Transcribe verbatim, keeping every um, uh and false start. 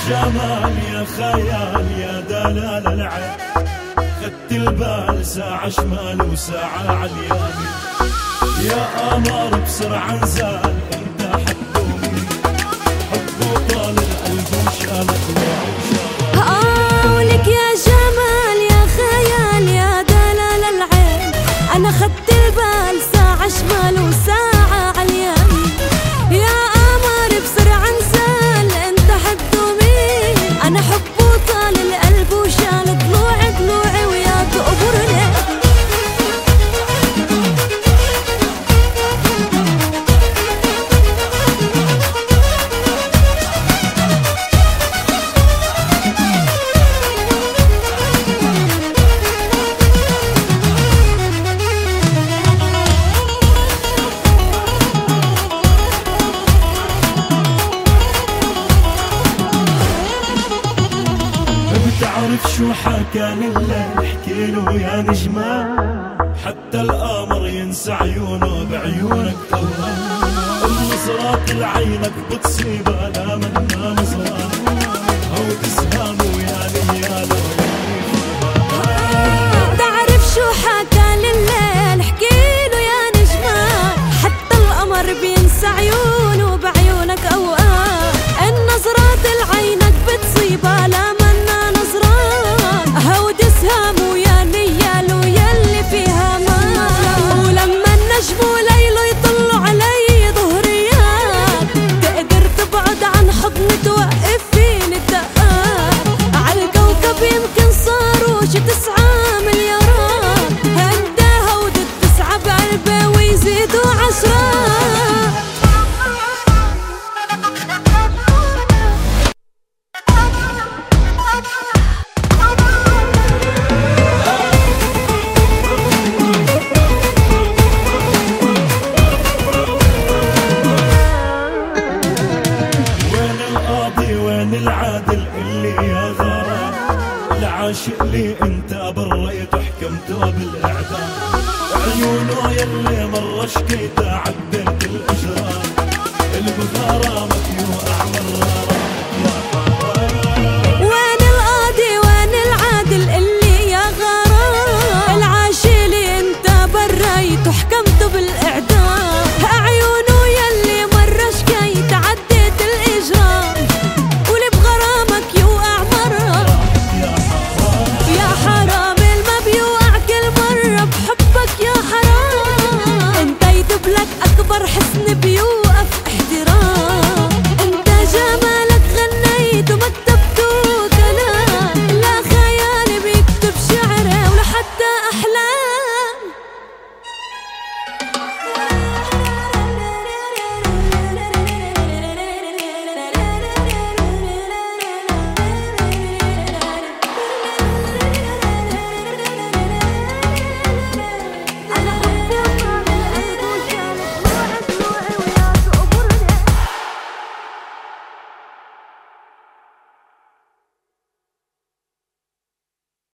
جمال يا خيال يا دلال العين، خدت البال ساعة شمال وساعة عاليمين، يا قمر بسرعة نزال انت حبوني، حبه طال القلب وشالك وعوشالك. اه ولك يا جمال يا خيال يا دلال العين، انا خدت البال ساعة شمال وساعة عاليمين، يا قمر بسرعة نزال انت حبه مين، انا حبه طال القلب وشال ضلوعي ضلوعي وياك قبرني. بتعرف شو حكى لله احكيله يا نجمان، حتى القمر ينسى عيونه بعيونك توهان، النظرات لعينك بتصيبها لا منا نظران، او تسهام ويا نياله. بتعرف شو حكى لله احكيله يا نجمان، حتى القمر بينسى عيونه بعيونك اوقات، النظرات لعينك بتصيبها لا توقف فيني الدقات، عالكوكب يمكن صاروا شي تسعة مليارات، هداها ودت تسعة بقلبي ويزيدوا عشرات. وين العادل اللي يا غرام، العاشق اللي انت بريت وحكمته بالاعدام، عيونه يلي مرة شكيته عديت الاجرام، اللي بغرامك يوقع